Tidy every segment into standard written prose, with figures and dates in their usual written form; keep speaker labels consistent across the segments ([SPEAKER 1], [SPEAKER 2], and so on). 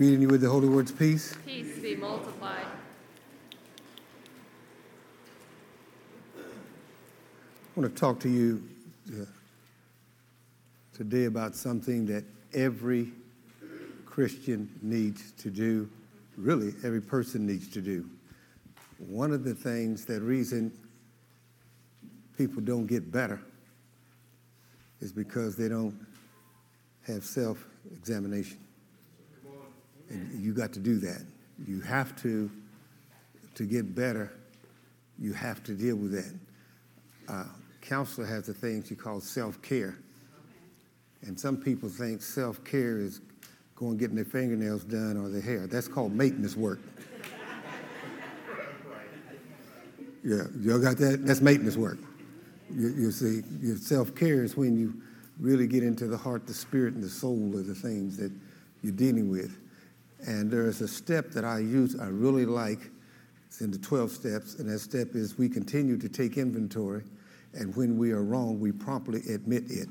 [SPEAKER 1] Greeting you with the holy words, peace.
[SPEAKER 2] Peace be multiplied.
[SPEAKER 1] I want to talk to you today about something that every Christian needs to do, really every person needs to do. One of the things, that reason people don't get better is because they don't have self-examination. And you got to do that. You have to get better, you have to deal with that. Counselor has a thing she calls self-care. And some people think self-care is going getting their fingernails done or their hair. That's called maintenance work. Yeah, y'all got that? That's maintenance work. You see, your self-care is when you really get into the heart, the spirit, and the soul of the things that you're dealing with. And there's a step that I use, I really like. It's in the 12 steps, and that step is we continue to take inventory, and when we are wrong, we promptly admit it.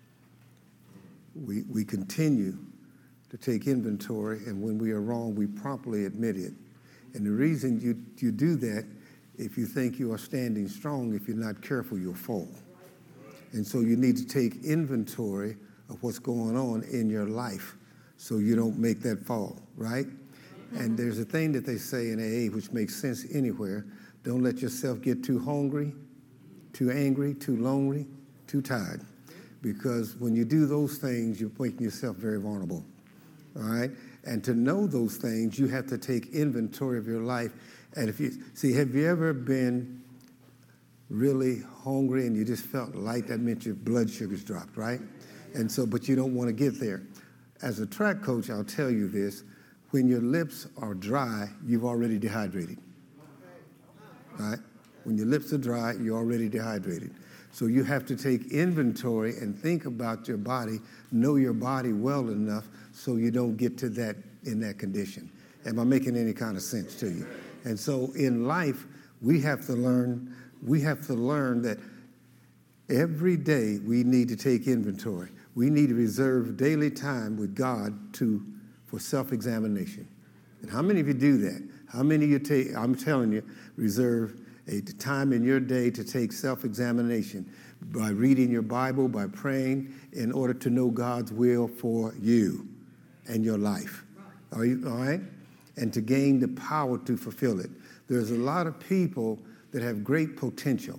[SPEAKER 1] We continue to take inventory, and when we are wrong, we promptly admit it. And the reason you do that, if you think you are standing strong, if you're not careful, you'll fall. And so you need to take inventory of what's going on in your life so you don't make that fall, right? And there's a thing that they say in AA which makes sense anywhere. Don't let yourself get too hungry, too angry, too lonely, too tired. Because when you do those things, you're making yourself very vulnerable, all right? And to know those things, you have to take inventory of your life. And have you ever been really hungry and you just felt light? That meant your blood sugars dropped, right? And so, but you don't want to get there. As a track coach, I'll tell you this. When your lips are dry, you've already dehydrated, right? When your lips are dry, you're already dehydrated. So you have to take inventory and think about your body, know your body well enough so you don't get to that in that condition. Am I making any kind of sense to you? And so in life, we have to learn that every day we need to take inventory. We need to reserve daily time with God for self-examination. And how many of you do that? How many of you take, I'm telling you, reserve a time in your day to take self-examination by reading your Bible, by praying, in order to know God's will for you and your life. Are you all right? And to gain the power to fulfill it. There's a lot of people that have great potential,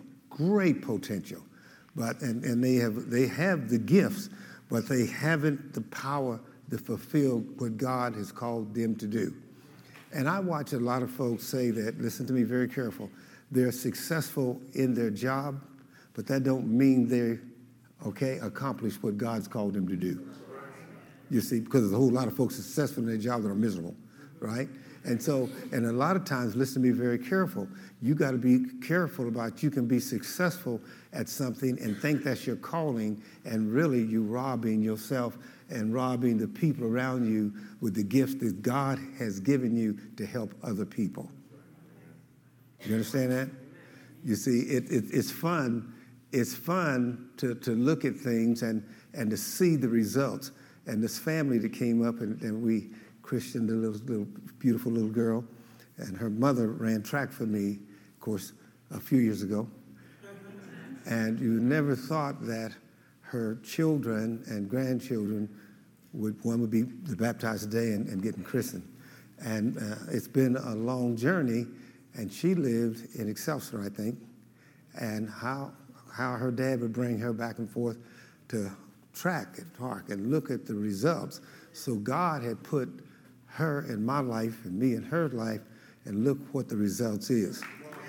[SPEAKER 1] but and they have the gifts, but they haven't the power to fulfill what God has called them to do. And I watch a lot of folks say that, listen to me very careful, they're successful in their job, but that don't mean they accomplished what God's called them to do. You see, because there's a whole lot of folks successful in their job that are miserable, right? And so, and a lot of times, listen to me very careful, you got to be careful about you can be successful at something and think that's your calling, and really you robbing yourself and robbing the people around you with the gifts that God has given you to help other people. You understand that? You see, it's fun. It's fun to look at things and to see the results. And this family that came up and we christened a little beautiful little girl, and her mother ran track for me, of course, a few years ago. And you never thought that her children and grandchildren one would be baptized today and getting christened. And it's been a long journey. And she lived in Excelsior, I think, and how her dad would bring her back and forth to track at park and look at the results. So God had put her in my life and me in her life, and look what the results is.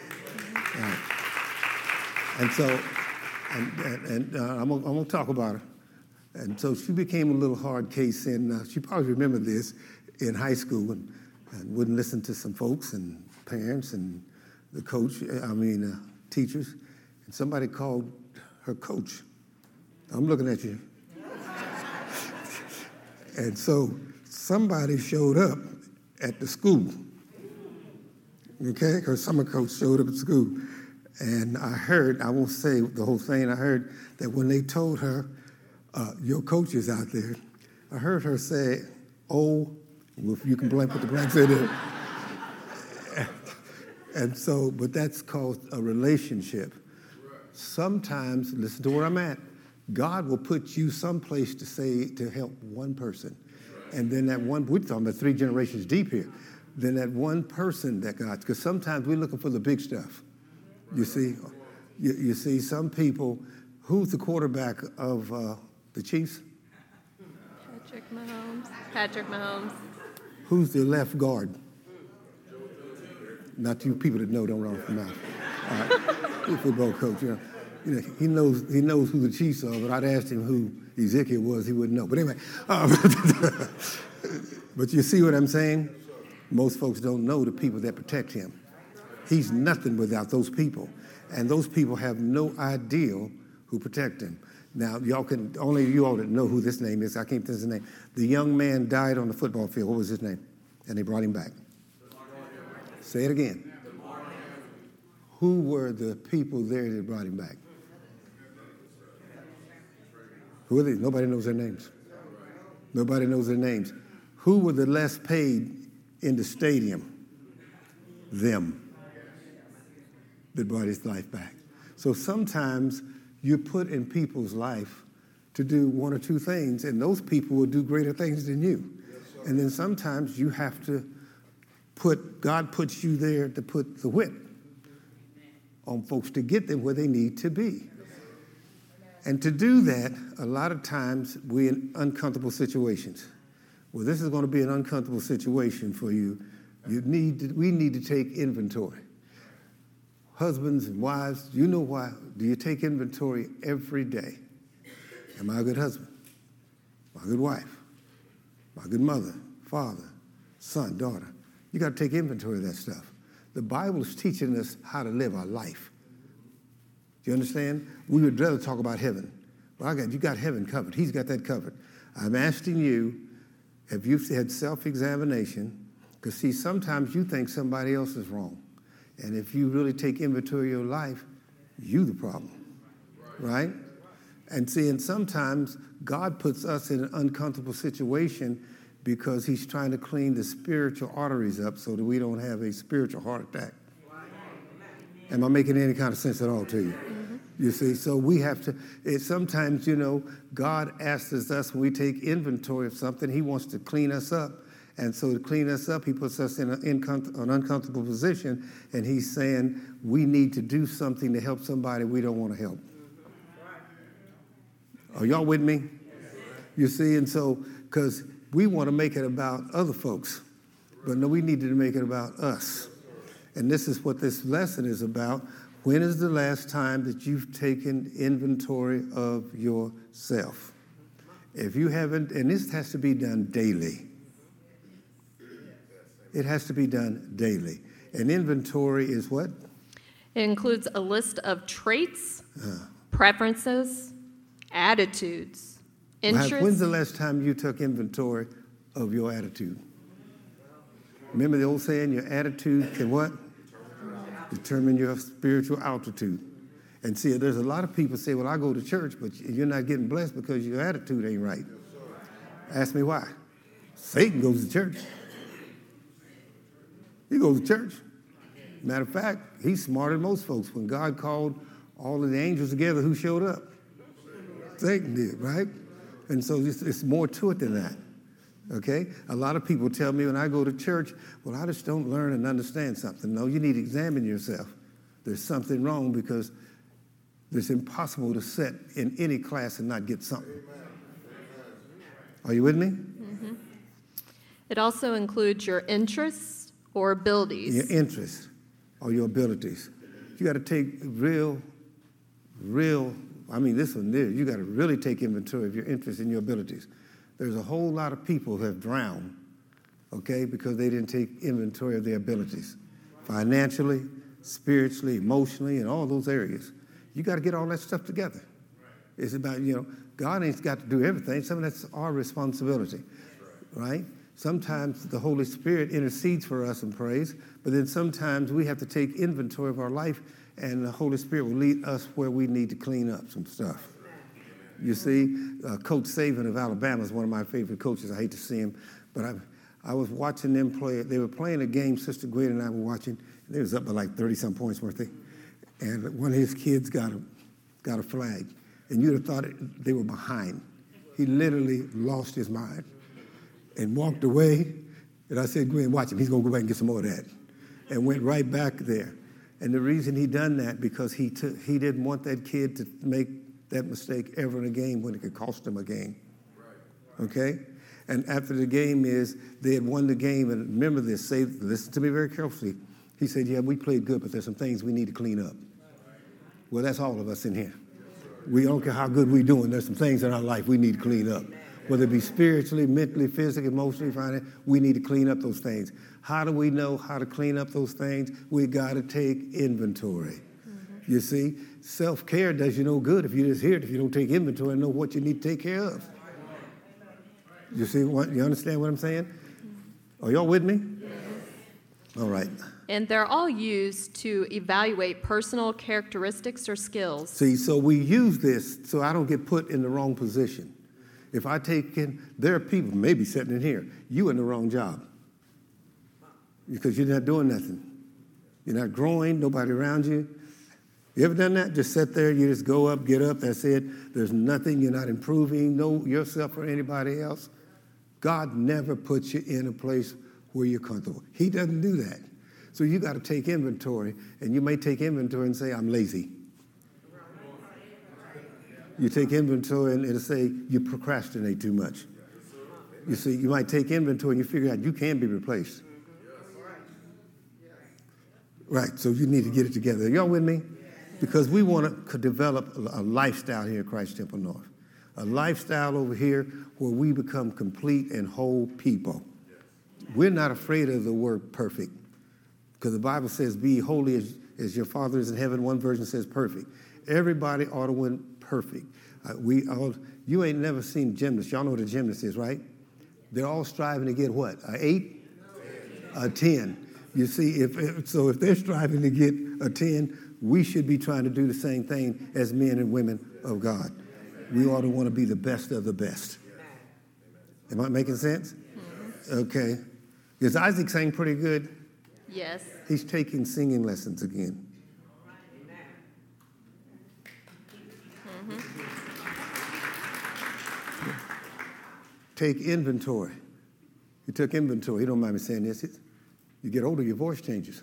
[SPEAKER 1] And so, and I'm gonna talk about her. And so she became a little hard case, and she probably remembered this in high school and wouldn't listen to some folks and parents and the teachers, and somebody called her coach. I'm looking at you. And so somebody showed up at the school, okay? Her summer coach showed up at school. And I heard, I won't say the whole thing, I heard that when they told her, your coach is out there, I heard her say, "Oh, Well, you can put the blanks in there. And so, but that's called a relationship. Sometimes, listen to where I'm at, God will put you someplace to help one person. And then that one, we're talking about 3 generations deep here. Then that one person that God, because sometimes we're looking for the big stuff. You see, you see some people, who's the quarterback of the Chiefs?
[SPEAKER 2] Patrick Mahomes.
[SPEAKER 1] Who's the left guard? Not you people that know, don't run off the mouth. All right, he's a football coach, you know, he knows who the Chiefs are, but I'd asked him who Ezekiel was, he wouldn't know. But anyway, but you see what I'm saying? Most folks don't know the people that protect him. He's nothing without those people. And those people have no idea who protect him. Now, only you all that know who this name is, I can't think of his name. The young man died on the football field. What was his name? And they brought him back. Say it again. Who were the people there that brought him back? Who are they? Nobody knows their names. Nobody knows their names. Who were the less paid in the stadium? Them that brought his life back. So sometimes you're put in people's life to do 1 or 2 things, and those people will do greater things than you. And then sometimes you have to God puts you there to put the whip on folks to get them where they need to be. And to do that, a lot of times we're in uncomfortable situations. Well, this is going to be an uncomfortable situation for you. We need to take inventory. Husbands and wives, you know why? Do you take inventory every day? Am I a good husband? Am I a good wife? Am I a good mother, father, son, daughter? You got to take inventory of that stuff. The Bible is teaching us how to live our life. Do you understand? We would rather talk about heaven. Well, you got heaven covered. He's got that covered. I'm asking you, have you had self-examination? Because, see, sometimes you think somebody else is wrong. And if you really take inventory of your life, you the problem, right? And see, and sometimes God puts us in an uncomfortable situation because he's trying to clean the spiritual arteries up so that we don't have a spiritual heart attack. Am I making any kind of sense at all to you? Mm-hmm. You see, so we have to, sometimes, God asks us when we take inventory of something, he wants to clean us up. And so to clean us up, he puts us in an uncomfortable position, and he's saying we need to do something to help somebody we don't want to help. Are y'all with me? You see, and so, because we want to make it about other folks, but no, we need to make it about us. And this is what this lesson is about. When is the last time that you've taken inventory of yourself? If you haven't, and this has to be done daily. It has to be done daily. An inventory is what?
[SPEAKER 2] It includes a list of traits, preferences, attitudes, interests.
[SPEAKER 1] When's the last time you took inventory of your attitude? Remember the old saying, your attitude can what? Determine your spiritual altitude. And see, there's a lot of people say, well, I go to church, but you're not getting blessed because your attitude ain't right. Ask me why. Satan goes to church. He goes to church. Matter of fact, he's smarter than most folks. When God called all of the angels together, who showed up? Satan did, right? And so it's more to it than that, okay? A lot of people tell me when I go to church, well, I just don't learn and understand something. No, you need to examine yourself. There's something wrong because it's impossible to sit in any class and not get something. Are you with me?
[SPEAKER 2] Mm-hmm. It also includes your interests or abilities.
[SPEAKER 1] Your interests or your abilities. You got to take real, this one there, you got to really take inventory of your interests and your abilities. There's a whole lot of people who have drowned, okay, because they didn't take inventory of their abilities. Financially, spiritually, emotionally, and all those areas. You got to get all that stuff together. It's about, God ain't got to do everything. Some of that's our responsibility, right? Sometimes the Holy Spirit intercedes for us and prays, but then sometimes we have to take inventory of our life, and the Holy Spirit will lead us where we need to clean up some stuff. You see, Coach Saban of Alabama is one of my favorite coaches. I hate to see him, but I was watching them play. They were playing a game Sister Gwen and I were watching. They was up by like 30-some points, weren't they? And one of his kids got a flag. And you'd have thought they were behind. He literally lost his mind and walked away. And I said, Gwen, watch him. He's going to go back and get some more of that. And went right back there. And the reason he done that, because he didn't want that kid to make that mistake ever in a game when it could cost him a game. Okay? And after the game they had won the game, and remember this, listen to me very carefully. He said, yeah, we played good, but there's some things we need to clean up. Well, that's all of us in here. We don't care how good we're doing. There's some things in our life we need to clean up. Whether it be spiritually, mentally, physically, emotionally, financially, we need to clean up those things. How do we know how to clean up those things? We got to take inventory. Mm-hmm. You see, self-care does you no good if you just hear it, if you don't take inventory and know what you need to take care of. You see what? You understand what I'm saying? Are y'all with me? Yes. All right.
[SPEAKER 2] And they're all used to evaluate personal characteristics or skills.
[SPEAKER 1] See, so we use this so I don't get put in the wrong position. If I take in, there are people maybe sitting in here, you in the wrong job because you're not doing nothing. You're not growing, nobody around you. You ever done that? Just sit there, you just go up, get up, that's it. There's nothing, you're not improving, no yourself or anybody else. God never puts you in a place where you're comfortable. He doesn't do that. So you got to take inventory, and you may take inventory and say, I'm lazy. You take inventory and it'll say you procrastinate too much. You see, you might take inventory and you figure out you can be replaced. Right, so you need to get it together. Are y'all with me? Because we want to develop a lifestyle here at Christ Temple North. A lifestyle over here where we become complete and whole people. We're not afraid of the word perfect. Because the Bible says, be holy as your Father is in heaven. One version says perfect. Everybody ought to win perfect. You ain't never seen gymnasts. Y'all know what a gymnast is, right? They're all striving to get what? An 8? A 10. You see, if they're striving to get a 10, we should be trying to do the same thing as men and women of God. We ought to want to be the best of the best. Am I making sense? Okay. Is Isaac sang pretty good?
[SPEAKER 2] Yes.
[SPEAKER 1] He's taking singing lessons again. Mm-hmm. Take inventory. You took inventory. You don't mind me saying this. You get older, your voice changes.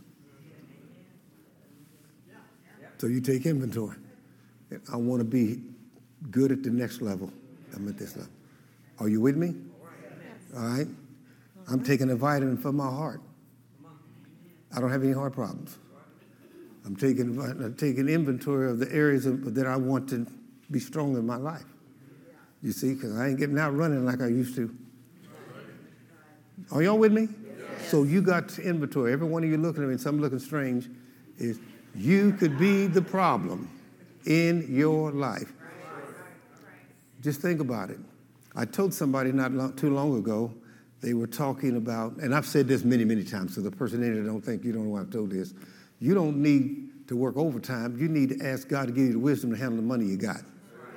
[SPEAKER 1] So you take inventory. I want to be good at the next level. I'm at this level. Are you with me? All right. I'm taking a vitamin for my heart. I don't have any heart problems. I'm taking inventory of the areas that I want to be strong in my life. You see, because I ain't getting out running like I used to. Are y'all with me? Yes. So you got inventory. Every one of you looking at me, and some looking strange, is you could be the problem in your life. Just think about it. I told somebody too long ago, they were talking about, and I've said this many, many times, so the person in there don't think you don't know why I've told this. You don't need to work overtime. You need to ask God to give you the wisdom to handle the money you got.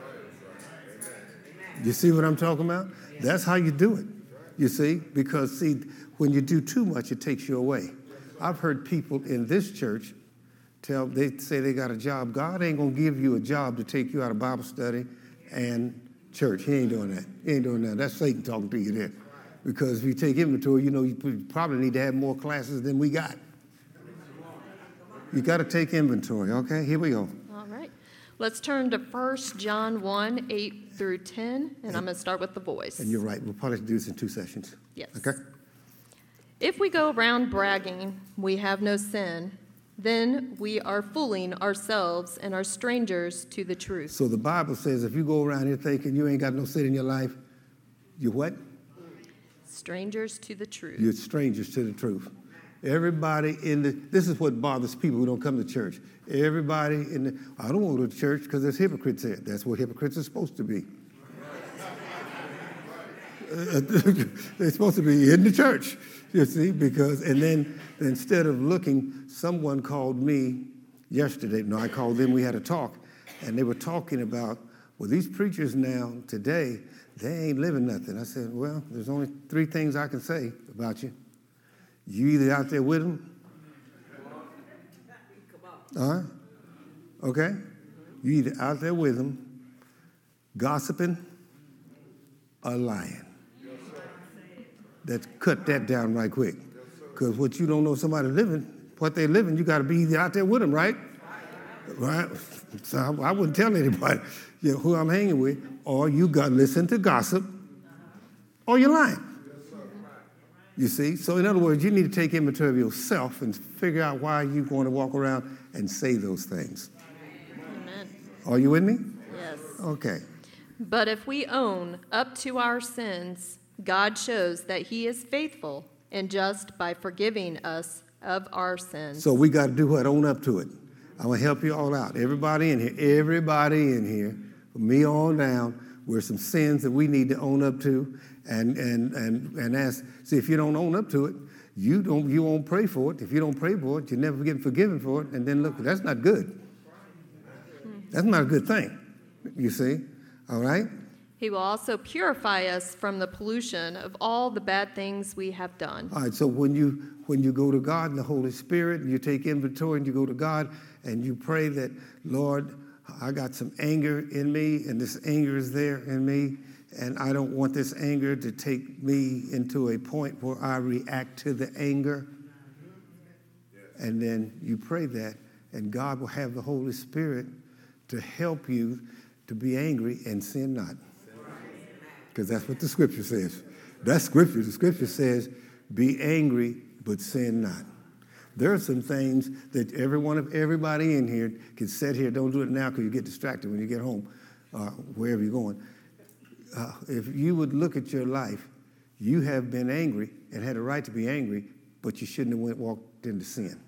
[SPEAKER 1] You see what I'm talking about? That's how you do it, you see? Because, see, when you do too much, it takes you away. I've heard people in this church they say they got a job. God ain't going to give you a job to take you out of Bible study and church. He ain't doing that. He ain't doing that. That's Satan talking to you there. Because if you take inventory, you probably need to have more classes than we got. You got to take inventory, okay? Here we go.
[SPEAKER 2] All right. Let's turn to 1 John 1, 8 through 10, and I'm going to start with the boys.
[SPEAKER 1] And you're right. We'll probably do this in 2 sessions.
[SPEAKER 2] Yes.
[SPEAKER 1] Okay?
[SPEAKER 2] If we go around bragging we have no sin, then we are fooling ourselves and are strangers to the truth.
[SPEAKER 1] So the Bible says if you go around here thinking you ain't got no sin in your life, you what?
[SPEAKER 2] Strangers to the truth.
[SPEAKER 1] You're strangers to the truth. Everybody this is what bothers people who don't come to church. Everybody I don't want to go to church because there's hypocrites there. That's what hypocrites are supposed to be. They're supposed to be in the church, you see, because, and then instead of looking, someone called me yesterday. No, I called them, we had a talk, and they were talking about Well, these preachers now, today, they ain't living nothing. I said, well, there's only 3 things I can say about you. You either out there with them. All right? Okay? You either out there with them, gossiping, or lying. Let's cut that down right quick. Because what you don't know somebody living, what they're living, you got to be either out there with them, right? Right? So I wouldn't tell anybody who I'm hanging with, or you got to listen to gossip, or you're lying. You see? So in other words, you need to take inventory of yourself and figure out why you're going to walk around and say those things.
[SPEAKER 2] Amen.
[SPEAKER 1] Are you with me?
[SPEAKER 2] Yes.
[SPEAKER 1] Okay.
[SPEAKER 2] But if we own up to our sins, God shows that he is faithful and just by forgiving us of our sins.
[SPEAKER 1] So we got to do what? Own up to it. I want to help you all out. Everybody in here, from me on down, there's some sins that we need to own up to and ask. See, if you don't own up to it, you won't pray for it. If you don't pray for it, you never get forgiven for it. And then look, that's not good. That's not a good thing, you see. All right?
[SPEAKER 2] He will also purify us from the pollution of all the bad things we have done.
[SPEAKER 1] All right, so when you go to God in the Holy Spirit, and you take inventory and you go to God and you pray that, Lord, I got some anger in me, and this anger is there in me, and I don't want this anger to take me into a point where I react to the anger. And then you pray that, and God will have the Holy Spirit to help you to be angry and sin not. Because that's what the scripture says. That's scripture. The scripture says, be angry, but sin not. There are some things that everybody in here can sit here. Don't do it now because you get distracted when you get home, wherever you're going. If you would look at your life, you have been angry and had a right to be angry, but you shouldn't have walked into sin.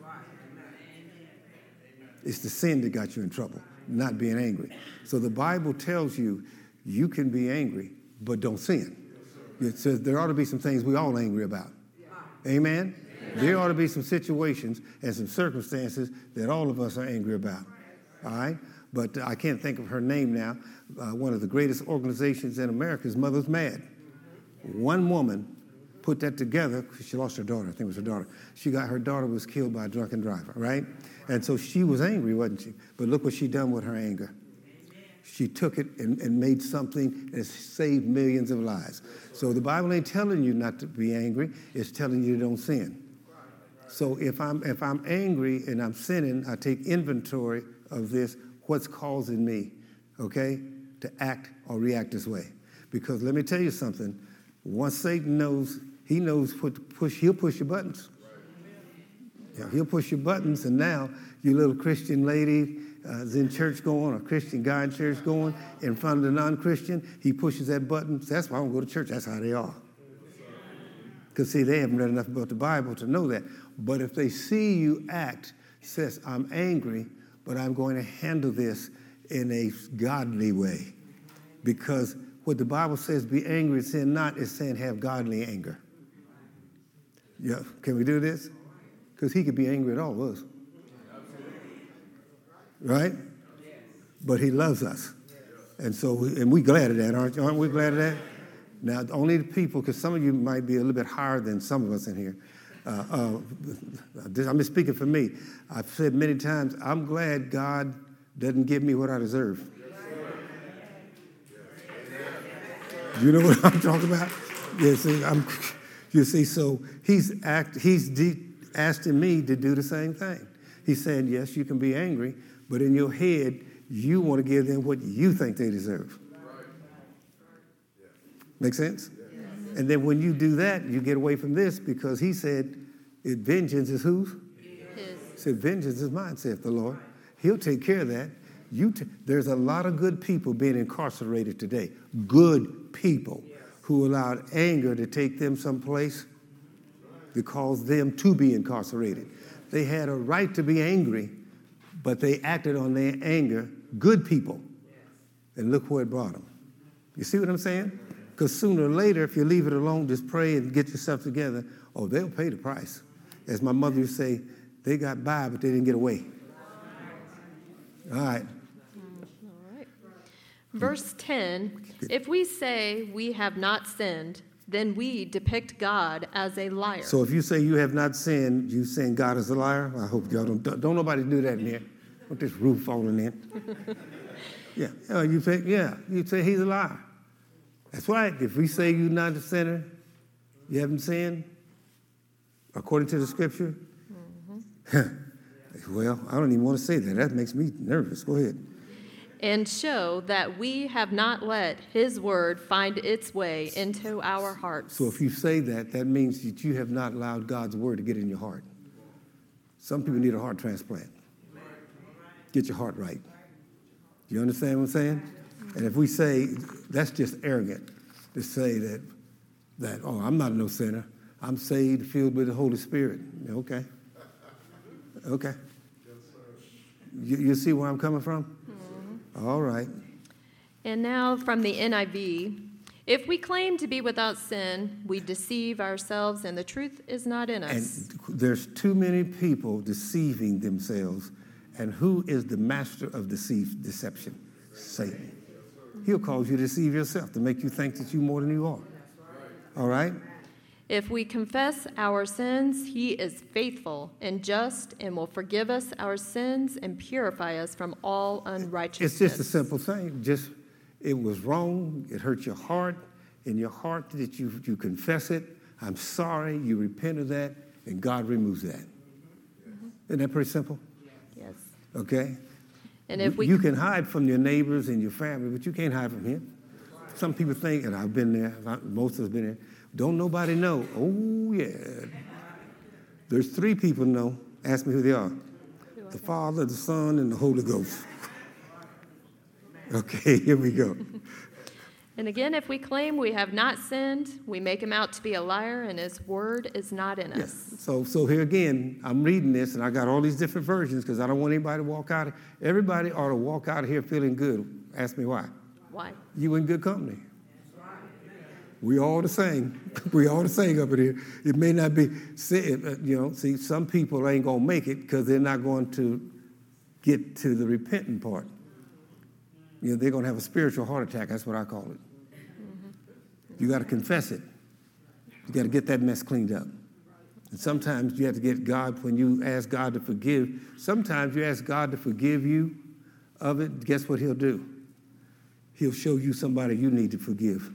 [SPEAKER 1] It's the sin that got you in trouble, not being angry. So the Bible tells you you can be angry, but don't sin. It says there ought to be some things we all angry about. Amen? There ought to be some situations and some circumstances that all of us are angry about. All right? But I can't think of her name now. One of the greatest organizations in America is Mothers Mad. One woman put that together. She lost her daughter. I think it was her daughter. Her daughter was killed by a drunken driver, right? And so she was angry, wasn't she? But look what she done with her anger. She took it and made something that saved millions of lives. So the Bible ain't telling you not to be angry. It's telling you don't sin. So if I'm angry and I'm sinning, I take inventory of this, what's causing me, okay, to act or react this way. Because let me tell you something. Once Satan knows, he knows what to push, he'll push your buttons. Yeah, he'll push your buttons, and now you little Christian lady is in church going, or Christian guy in church going, in front of the non-Christian, he pushes that button. That's why I don't go to church. That's how they are. Because, see, they haven't read enough about the Bible to know that. But if they see you act, says, I'm angry, but I'm going to handle this in a godly way. Because what the Bible says, be angry and sin not, is saying have godly anger. Yeah, can we do this? Because he could be angry at all of us. Right? But he loves us. And so, we're glad of that, aren't we glad of that? Now, only the people, because some of you might be a little bit higher than some of us in here. I'm just speaking for me. I've said many times, I'm glad God doesn't give me what I deserve. You know what I'm talking about? Yeah, see, so he's asking me to do the same thing. He's saying, yes, you can be angry, but in your head, you want to give them what you think they deserve. Make sense? And then when you do that, you get away from this, because he said, vengeance is whose? His. He said, vengeance is mine, saith the Lord. He'll take care of that. There's a lot of good people being incarcerated today. Good people who allowed anger to take them someplace that caused them to be incarcerated. They had a right to be angry, but they acted on their anger. Good people. And look where it brought them. You see what I'm saying? Because sooner or later, if you leave it alone, just pray and get yourself together, they'll pay the price. As my mother used to say, they got by, but they didn't get away. All right.
[SPEAKER 2] Verse 10, if we say we have not sinned, then we depict God as a liar.
[SPEAKER 1] So if you say you have not sinned, you saying God is a liar? I hope y'all don't nobody do that in here. With this roof falling in. Yeah, you say he's a liar. That's right. If we say you're not a sinner, you haven't sinned, according to the scripture. Well, I don't even want to say that. That makes me nervous. Go ahead.
[SPEAKER 2] And show that we have not let his word find its way into our hearts.
[SPEAKER 1] So if you say that, that means that you have not allowed God's word to get in your heart. Some people need a heart transplant. Get your heart right. You understand what I'm saying? And if we say, that's just arrogant to say that oh, I'm not no sinner. I'm saved, filled with the Holy Spirit. Okay. Okay. You see where I'm coming from? All right.
[SPEAKER 2] And now from the NIV, if we claim to be without sin, we deceive ourselves and the truth is not in us.
[SPEAKER 1] And there's too many people deceiving themselves. And who is the master of deception? Satan. He'll cause you to deceive yourself to make you think that you're more than you are. All right?
[SPEAKER 2] If we confess our sins, he is faithful and just and will forgive us our sins and purify us from all unrighteousness.
[SPEAKER 1] It's just a simple thing. Just, it was wrong. It hurt your heart. In your heart that you confess it. I'm sorry. You repent of that. And God removes that. Isn't that pretty simple?
[SPEAKER 2] Yes.
[SPEAKER 1] Okay?
[SPEAKER 2] And if
[SPEAKER 1] you can hide from your neighbors and your family, but you can't hide from him. Some people think, and I've been there, most of us been there, don't nobody know. Oh, yeah. There's 3 people know. Ask me who they are. The Father, the Son, and the Holy Ghost. Okay, here we go.
[SPEAKER 2] And again, if we claim we have not sinned, we make him out to be a liar, and his word is not in us.
[SPEAKER 1] Yeah. So here again, I'm reading this, and I got all these different versions because I don't want anybody to walk out. Everybody ought to walk out of here feeling good. Ask me why.
[SPEAKER 2] Why?
[SPEAKER 1] You in good company. We all the same. We all the same up in here. It may not be, see, some people ain't going to make it because they're not going to get to the repentant part. They're going to have a spiritual heart attack. That's what I call it. You got to confess it. You got to get that mess cleaned up. And sometimes you have to get God, when you ask God to forgive, sometimes you ask God to forgive you of it, guess what he'll do? He'll show you somebody you need to forgive.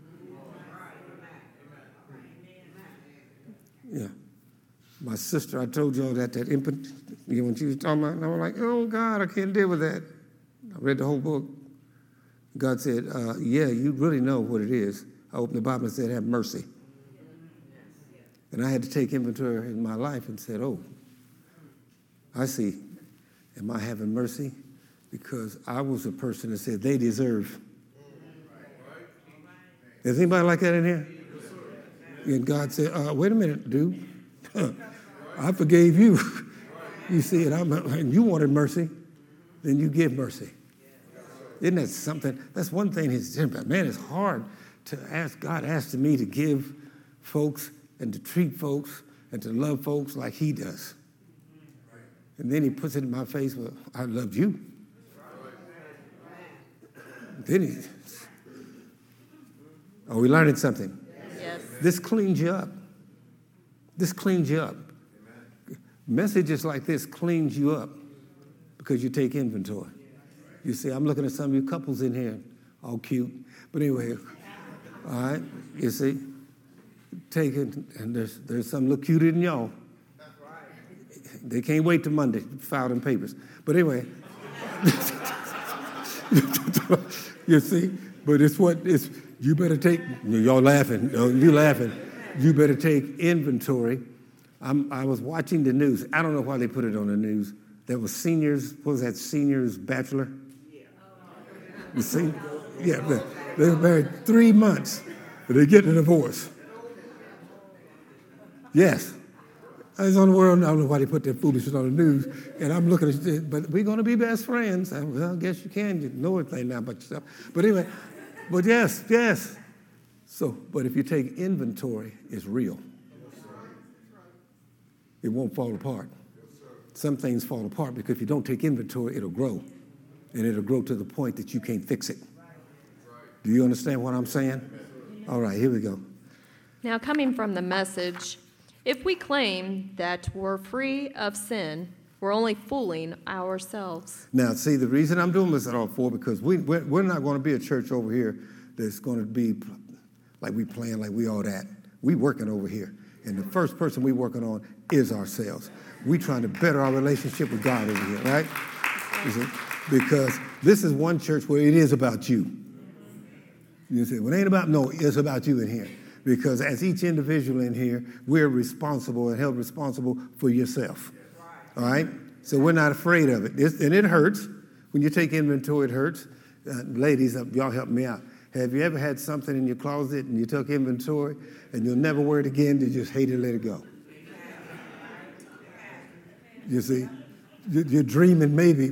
[SPEAKER 1] Yeah. My sister, I told y'all that infant, when she was talking about it, I was like, oh, God, I can't deal with that. I read the whole book. God said, yeah, you really know what it is. I opened the Bible and said, have mercy. And I had to take inventory in my life and said, oh, I see. Am I having mercy? Because I was a person that said they deserve. Is anybody like that in here? And God said, wait a minute, dude. I forgave you. You see, and you wanted mercy, then you give mercy. Isn't that something? That's one thing he's saying about. Man, it's hard to ask. God asked me to give folks and to treat folks and to love folks like he does. And then he puts it in my face, well, I loved you. Then are we learning something?
[SPEAKER 2] Yes.
[SPEAKER 1] This cleans you up. This cleans you up. Messages like this cleans you up because you take inventory. You see, I'm looking at some of you couples in here, all cute. But anyway, all right, you see, taking, and there's some look cuter than y'all. They can't wait till Monday to file them papers. But anyway, you see, but it's you better take, y'all laughing, you laughing. You better take inventory. I was watching the news. I don't know why they put it on the news. There was seniors, what was that, seniors bachelor? You see? Yeah, they were married 3 months, but they get a divorce. Yes. I was on the world, I don't know why they put that foolishness on the news, and I'm looking at it, but we're going to be best friends. Well, I guess you can. You know everything now about yourself. But anyway, but yes. So, but if you take inventory, it's real. It won't fall apart. Some things fall apart because if you don't take inventory, it'll grow. And it'll grow to the point that you can't fix it. Do you understand what I'm saying? All right, here we go.
[SPEAKER 2] Now, coming from the Message, if we claim that we're free of sin, we're only fooling ourselves.
[SPEAKER 1] Now, see, the reason I'm doing this at all for, because we're not going to be a church over here that's going to be like we playing like we all that. We working over here. And the first person we working on is ourselves. We trying to better our relationship with God over here, right? You see? Because this is one church where it is about you. You say, well, it ain't about, no, it's about you in here. Because as each individual in here, we're responsible and held responsible for yourself. All right? So we're not afraid of it. And it hurts. When you take inventory, it hurts. Ladies, y'all help me out. Have you ever had something in your closet and you took inventory and you'll never wear it again, you just hate it, let it go? You see? You're dreaming maybe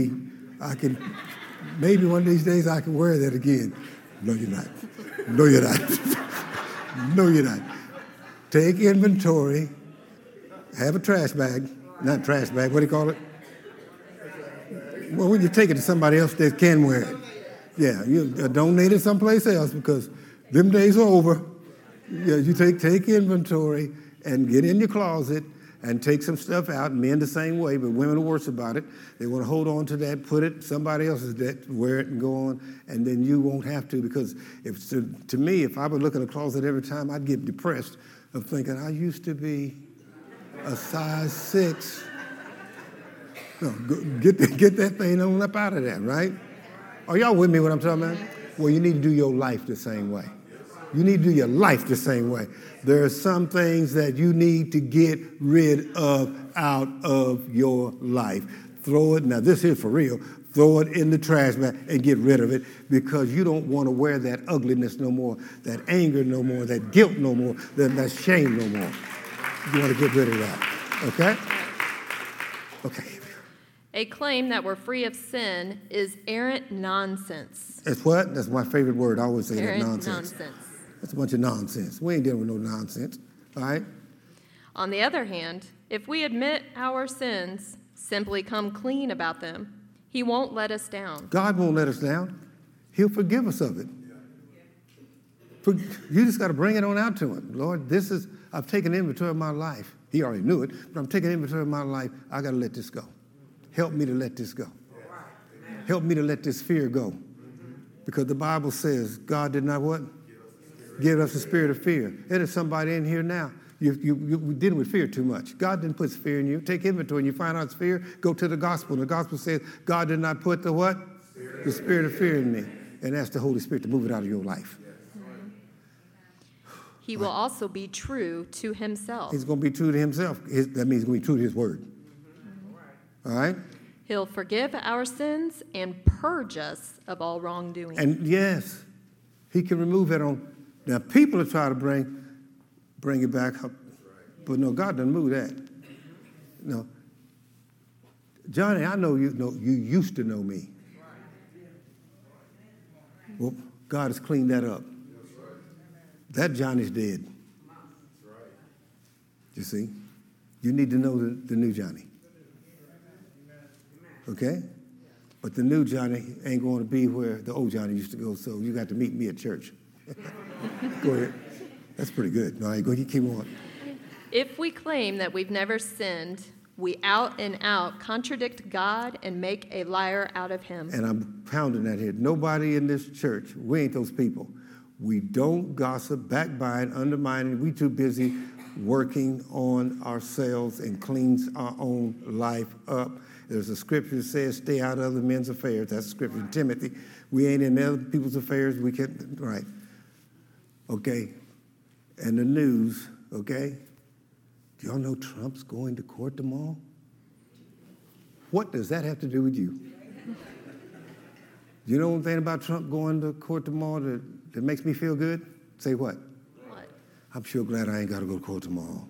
[SPEAKER 1] one of these days I can wear that again. No, you're not. No, you're not. No, you're not. Take inventory, have a trash bag, not trash bag, what do you call it? Well, when you take it to somebody else that can wear it. Yeah, you donate it someplace else because them days are over. Yeah, you take inventory and get in your closet and take some stuff out. Men the same way, but women are worse about it. They want to hold on to that, put it somebody else's debt, wear it and go on, and then you won't have to because to me, if I would look in a closet every time, I'd get depressed of thinking I used to be a size 6. No, get that thing on up out of that, right? Are y'all with me what I'm talking about? Well, you need to do your life the same way. You need to do your life the same way. There are some things that you need to get rid of out of your life. Throw it, now this is for real, throw it in the trash bag and get rid of it because you don't want to wear that ugliness no more, that anger no more, that guilt no more, that shame no more. You want to get rid of that, okay? Okay.
[SPEAKER 2] A claim that we're free of sin is errant nonsense.
[SPEAKER 1] It's what? That's my favorite word. I always say
[SPEAKER 2] Errant
[SPEAKER 1] that, nonsense. That's a bunch of nonsense. We ain't dealing with no nonsense, all right?
[SPEAKER 2] On the other hand, if we admit our sins, simply come clean about them, he won't let us down.
[SPEAKER 1] God won't let us down. He'll forgive us of it. You just got to bring it on out to him. Lord, I've taken inventory of my life. He already knew it, but I'm taking inventory of my life. I got to let this go. Help me to let this go. Help me to let this fear go. Because the Bible says God did not what? Give us a spirit of fear. There's somebody in here now. You're dealing with fear too much. God didn't put fear in you. Take inventory and you find out it's fear, go to the gospel. And the gospel says God did not put the what? The spirit of fear in me. And ask the Holy Spirit to move it out of your life.
[SPEAKER 2] He will also be true to himself.
[SPEAKER 1] He's going to be true to himself. That means he's going to be true to his word. All right?
[SPEAKER 2] He'll forgive our sins and purge us of all wrongdoing.
[SPEAKER 1] And yes, he can remove that on. Now, people are trying to bring it back up. But no, God doesn't move that. No. Johnny, I know you used to know me. Well, God has cleaned that up. That Johnny's dead. You see? You need to know the new Johnny. Okay? But the new Johnny ain't going to be where the old Johnny used to go, so you got to meet me at church. Go ahead. That's pretty good. All right, go, you keep on.
[SPEAKER 2] If we claim that we've never sinned, we out and out contradict God and make a liar out of him.
[SPEAKER 1] And I'm pounding that here. Nobody in this church, we ain't those people. We don't gossip, backbite, undermine. We too busy working on ourselves and cleans our own life up. There's a scripture that says, stay out of other men's affairs. That's scripture in Timothy. We ain't in other people's affairs. We can't, right. Okay. And the news, okay. Do y'all know Trump's going to court tomorrow? What does that have to do with you? You know one thing about Trump going to court tomorrow that makes me feel good? Say what?
[SPEAKER 2] What?
[SPEAKER 1] I'm sure glad I ain't got to go to court tomorrow.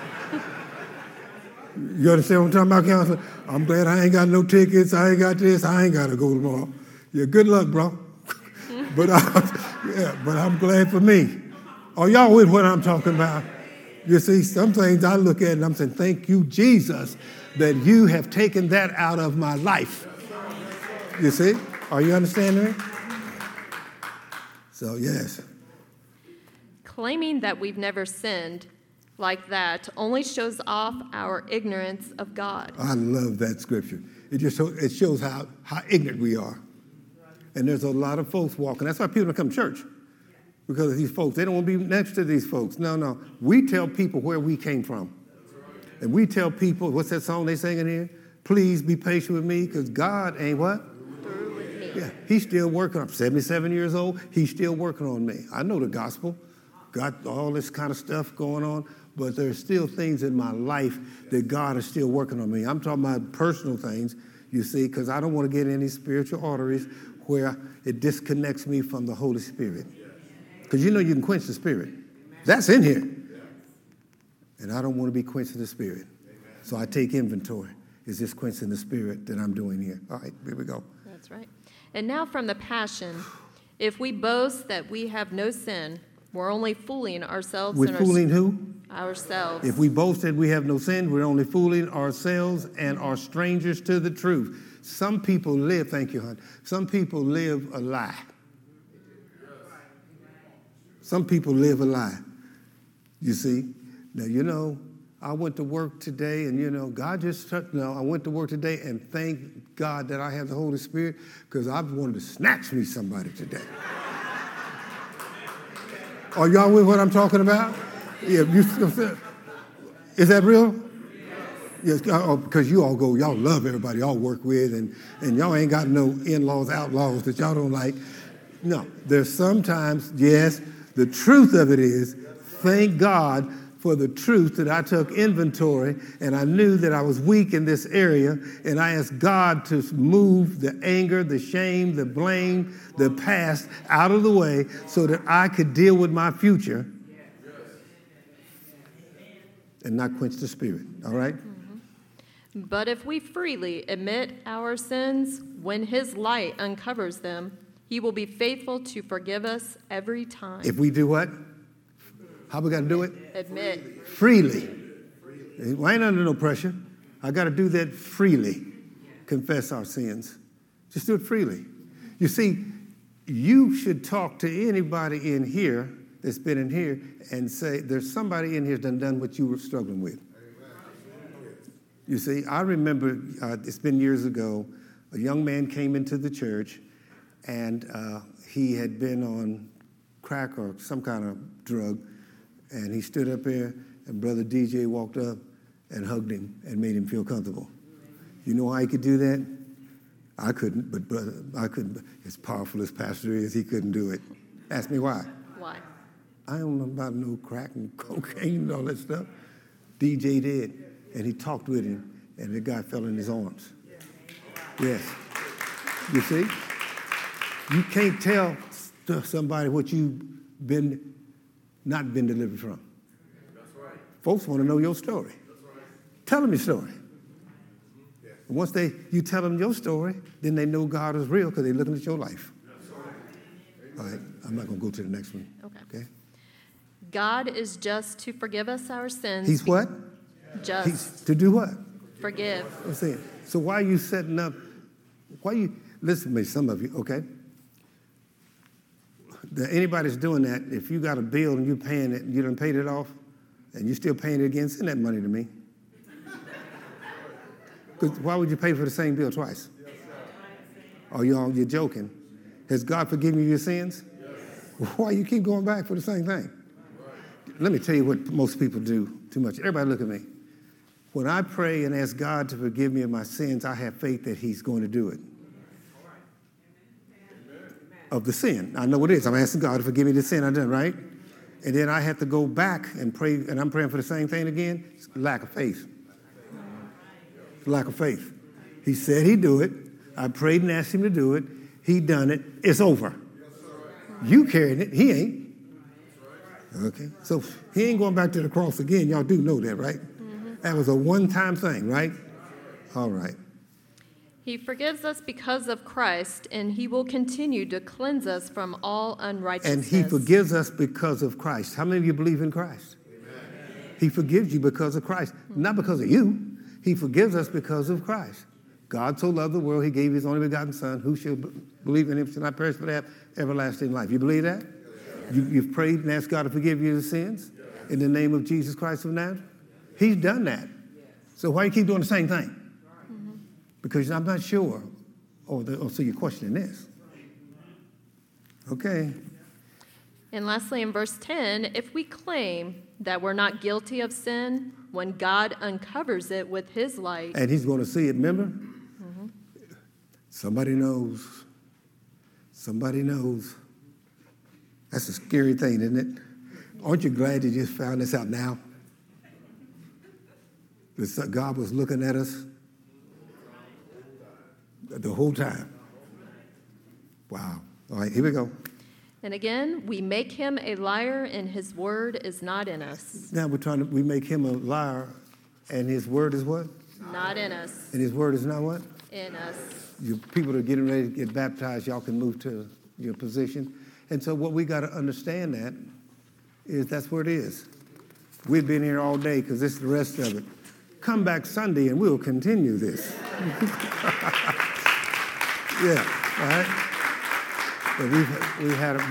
[SPEAKER 1] You understand what I'm talking about, Counselor? I'm glad I ain't got no tickets. I ain't got this. I ain't got to go tomorrow. Yeah, good luck, bro. but I'm glad for me. Are y'all with what I'm talking about? You see, some things I look at and I'm saying, thank you, Jesus, that you have taken that out of my life. You see? Are you understanding me? So, yes.
[SPEAKER 2] Claiming that we've never sinned like that only shows off our ignorance of God.
[SPEAKER 1] I love that scripture. It shows how ignorant we are. And there's a lot of folks walking. That's why people don't come to church, because of these folks. They don't want to be next to these folks. No. We tell people where we came from. And we tell people, what's that song they sing in here? Please be patient with me, because God ain't what?
[SPEAKER 2] Through with me.
[SPEAKER 1] Yeah, he's still working. I'm 77 years old. He's still working on me. I know the gospel. Got all this kind of stuff going on, but there's still things in my life that God is still working on me. I'm talking about personal things, you see, because I don't want to get any spiritual arteries where it disconnects me from the Holy Spirit. Because you know you can quench the Spirit. That's in here. And I don't want to be quenching the Spirit. So I take inventory. Is this quenching the Spirit that I'm doing here? All right, here we go.
[SPEAKER 2] That's right. And now from the Passion, if we boast that we have no sin, we're only fooling ourselves.
[SPEAKER 1] We're fooling who?
[SPEAKER 2] Ourselves.
[SPEAKER 1] If we boast that we have no sin, we're only fooling ourselves and are strangers to the truth. Some people live, thank you, hon. Some people live a lie. Some people live a lie. You see? Now, you know, I went to work today and, you know, God just touched. No, I went to work today and thank God that I have the Holy Spirit, because I wanted to snatch me somebody today. Are y'all with what I'm talking about? Yeah, is that real? Yes, because you all go, y'all love everybody y'all work with, and y'all ain't got no in-laws, outlaws that y'all don't like. No, there's sometimes, yes, the truth of it is, thank God for the truth that I took inventory, and I knew that I was weak in this area, and I asked God to move the anger, the shame, the blame, the past out of the way so that I could deal with my future and not quench the Spirit, all right?
[SPEAKER 2] Mm-hmm. But if we freely admit our sins, when his light uncovers them, he will be faithful to forgive us every time.
[SPEAKER 1] If we do what? How we got to do it?
[SPEAKER 2] Admit.
[SPEAKER 1] Freely. I ain't under no pressure. I got to do that freely. Confess our sins. Just do it freely. You see, you should talk to anybody in here that's been in here and say, there's somebody in here that's done what you were struggling with. You see, I remember, it's been years ago, a young man came into the church, and he had been on crack or some kind of drug, and he stood up there, and Brother DJ walked up and hugged him and made him feel comfortable. You know how he could do that? I couldn't, but brother, I couldn't. As powerful as Pastor is, he couldn't do it. Ask me why.
[SPEAKER 2] Why?
[SPEAKER 1] I don't know about no crack and cocaine and all that stuff. DJ did, and he talked with him, and the guy fell in his arms. Yes. You see? You can't tell somebody what you've not been delivered from. That's right. Folks want to know your story. That's right. Tell them your story. Yeah. Once you tell them your story, then they know God is real because they're looking at your life. That's right. All right, I'm not going to go to the next one. Okay.
[SPEAKER 2] God is just to forgive us our sins.
[SPEAKER 1] He's what?
[SPEAKER 2] Just.
[SPEAKER 1] He's to do what?
[SPEAKER 2] Forgive.
[SPEAKER 1] I'm saying. So why are you setting up? Listen to me, some of you, okay? Anybody's doing that, if you got a bill and you're paying it, and you done paid it off, and you're still paying it again, send that money to me. Because why would you pay for the same bill twice? Or you're joking. Has God forgiven you your sins? Yes. Why you keep going back for the same thing? Let me tell you what most people do too much. Everybody look at me. When I pray and ask God to forgive me of my sins, I have faith that he's going to do it. Of the sin. I know what it is. I'm asking God to forgive me the sin I've done, right? And then I have to go back and pray, and I'm praying for the same thing again. It's lack of faith. Lack of faith. He said he'd do it. I prayed and asked him to do it. He done it. It's over. You carried it. He ain't. Okay. So he ain't going back to the cross again. Y'all do know that, right? Mm-hmm. That was a one-time thing, right? All right.
[SPEAKER 2] He forgives us because of Christ, and he will continue to cleanse us from all unrighteousness.
[SPEAKER 1] And he forgives us because of Christ. How many of you believe in Christ? Amen. He forgives you because of Christ, not because of you. He forgives us because of Christ. God so loved the world, he gave his only begotten Son. Who shall believe in him shall not perish but have everlasting life. You believe that? You've prayed and asked God to forgive you your sins in the name of Jesus Christ of Nazareth? He's done that. So why you keep doing the same thing? Because I'm not sure. So you're questioning this. Okay.
[SPEAKER 2] And lastly, in verse 10, if we claim that we're not guilty of sin when God uncovers it with his light.
[SPEAKER 1] And he's going to see it, remember? Somebody knows. Somebody knows. That's a scary thing, isn't it? Aren't you glad you just found this out now? That God was looking at us the whole time. Wow. All right, here we go.
[SPEAKER 2] And again, we make him a liar and his word is not in us.
[SPEAKER 1] Now we make him a liar and his word is what?
[SPEAKER 2] Not in us.
[SPEAKER 1] And his word is not what?
[SPEAKER 2] In us.
[SPEAKER 1] You people that are getting ready to get baptized, y'all can move to your position. And so what we got to understand that is that's where it is. We've been here all day because this is the rest of it. Come back Sunday and we'll continue this. Yeah, all right? But we've had a